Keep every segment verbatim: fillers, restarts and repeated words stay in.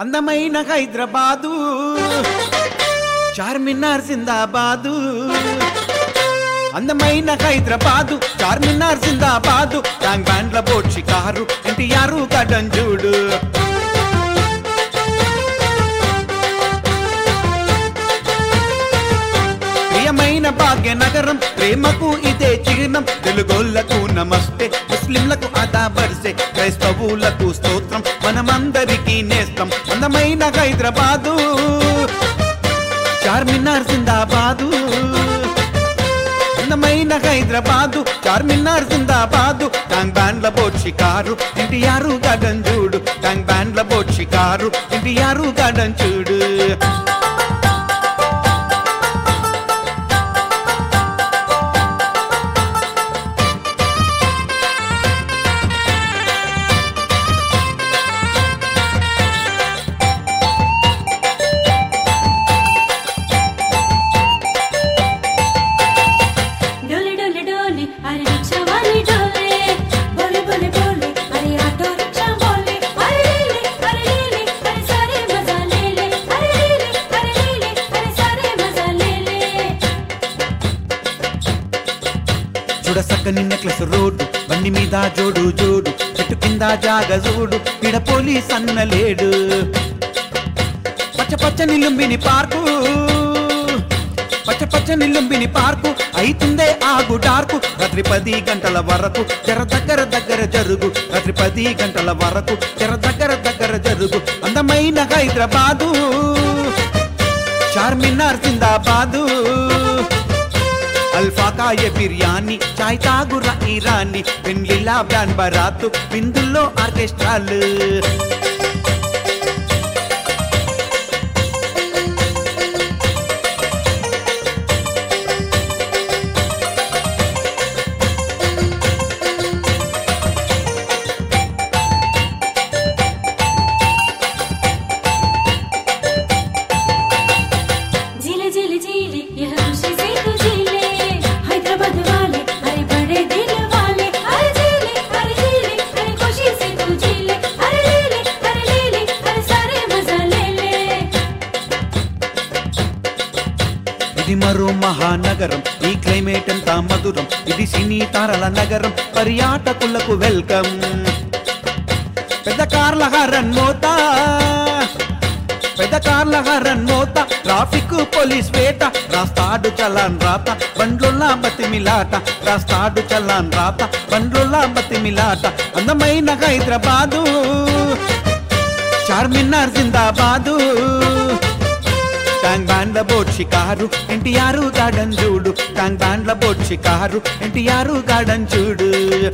అందమైన హైదరాబాదు చార్మినార్ జిందాబాదు అందమైన హైదరాబాదు చార్మినార్ జిందాబాదు ట్యాంక్ బ్యాండ్ల బోట్ షికారు ఎన్టీఆర్ గార్డెన్ చూడు ప్రియమైన భాగ్యనగరం ప్రేమకు ఇదే చిహ్నం తెలుగోళ్లకు నమస్తే ముస్లింలకు అదా బర్సే క్రైస్తవులకు స్తోత్రం మనమందరికీ నేస్తం అందమైన హైదరాబాదు చార్మినార్ జిందాబాదు అందమైన హైదరాబాదు చార్మినార్ జిందాబాదు ట్యాంక్ బ్యాండ్ల బోట్ షికారు ఎన్టీఆర్ గార్డెన్ చూడు ట్యాంక్ బ్యాండ్ల బోట్ షికారు ఎన్టీఆర్ గార్డెన్ చూడు చూడసక్కని నెక్లెస్ రోడ్డు బండి మీద జోడు జోడు చెట్టు కింద జాగ చూడు పిడ పోలీస్ అన్న లేడు పచ్చ పచ్చని లుంబిని పార్కు పచ్చ పచ్చని లుంబిని పార్కు అయితుందే ఆగు డార్కు రాత్రి పది గంటల వరకు జర దగ్గర దగ్గర జరుగు రాత్రి పది గంటల వరకు జర దగ్గర దగ్గర జరుగు అందమైన హైదరాబాదు చార్మినార్ జిందాబాదు అల్ఫా కాయ బిర్యానీ చాయ్ తాగుర ఇరానీ పెండ్లిలా బ్యాండ్ బరాతు విందుల్లో ఆర్కెస్ట్రాలు ఇది మరో మహానగరం ఈ క్లైమేట్ అంతా మధురం ఇది సినీ తారల నగరం పర్యాటకులకు వెల్కమ్ పెద్ద కార్ల హారన్ మోత పెద్ద కార్ల హారన్ మోత ట్రాఫిక్ పోలీస్ వేట రాస్తాడు చలాన్ రాత బండ్లుల్లా బతిమిలాట రాస్తాడు చలాన్ రాత బండ్లుల్లా బతిమిలాట అందమైన హైదరాబాదు చార్మినార్ జిందాబాదు ట్యాంక్ బ్యాండ్ల బోట్ షికారు ఎన్టీఆర్ గార్డెన్ చూడు ట్యాంక్ బ్యాండ్ల బోట్ షికారు ఎన్టీఆర్ గార్డెన్ చూడు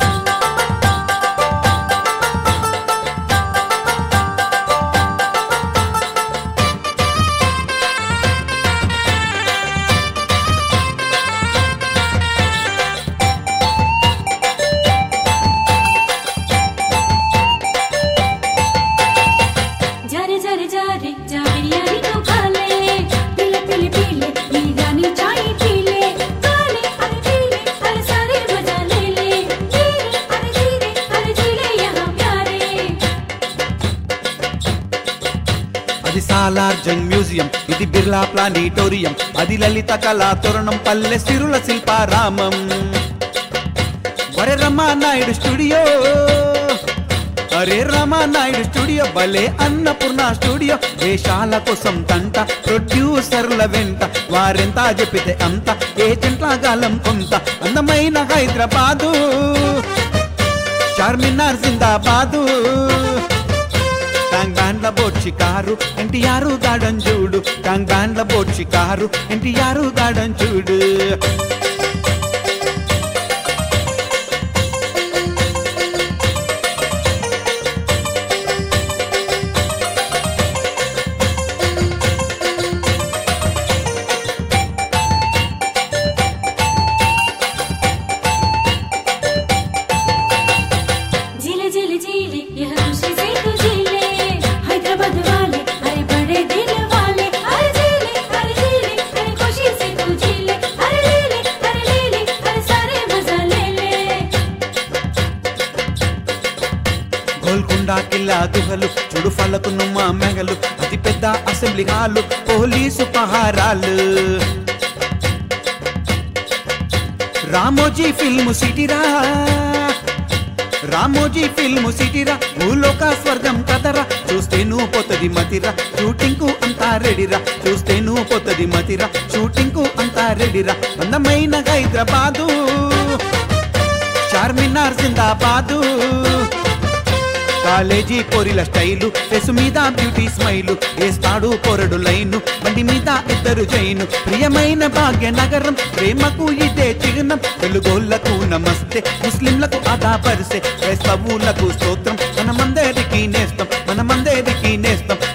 అది సాలార్ జంగ్ మ్యూజియం ఇది బిర్లా ప్లానిటోరియం అది లలిత కళా తోరణం పల్లె సిరుల శిల్పారామం వరే రమానాయుడు స్టూడియో అరే రమానాయుడు స్టూడియో భలే అన్నపూర్ణ స్టూడియో వేషాల కోసం తంట ప్రొడ్యూసర్ల వెంట వారెంత చెప్పితే అంత ఏజెంట్ల గాలం కొంత అందమైన హైదరాబాదు చార్మినార్ జిందాబాదు ట్యాంక్ బ్యాండ్ల బోట్ షికారు ఎన్టీఆర్ గార్డెన్ చూడు ట్యాంక్ బ్యాండ్ల బోట్ షికారు ఎన్టీఆర్ గార్డెన్ చూడు గోల్కొండ కిల్లా గుహలు చూడు ఫలకును సినిమా మెగలు అతి పెద్ద అసెంబ్లీ హాలు పోలీసు పహారాలు రామోజీ ఫిల్మ్ సిటీరా రామోజీ ఫిల్మ్ సిటీరా భూలోక స్వర్గం కదరా చూస్తే నువ్వు పోతది మతిరా షూటింగ్ కు అంతా రెడీరా చూస్తే నువ్వు పోతది మతిరా షూటింగ్ కు అంతా రెడీరా అందమైన హైదరాబాదు చార్మినార్ జిందాబాదు కాలేజీ పోరిల స్టైలు ఫెసు మీద బ్యూటీ స్మైలు వేస్తాడు పొరడు లైను బండి మీద ఇద్దరు జైను ప్రియమైన భాగ్యనగరం ప్రేమకు ఇదే చిహ్నం తెలుగోళ్లకు నమస్తే ముస్లింలకు అదా పరిసే క్రైస్తవులకు స్తోత్రం మనమందరికి నేస్తం మనమందరికి నేస్తం